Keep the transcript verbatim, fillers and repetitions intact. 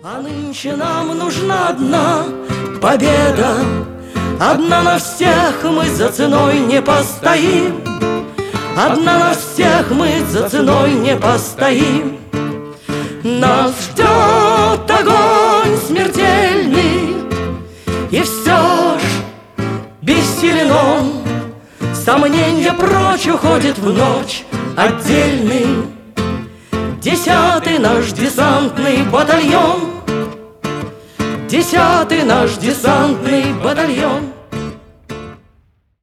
А нынче нам нужна одна победа, одна на всех, мы за ценой не постоим. Одна на всех, мы за ценой не постоим. Нас ждет огонь смертельный, и все ж бессилен он. Сомненья прочь уходит в ночь отдельный. Десятый наш десантный батальон, десятый наш десантный батальон.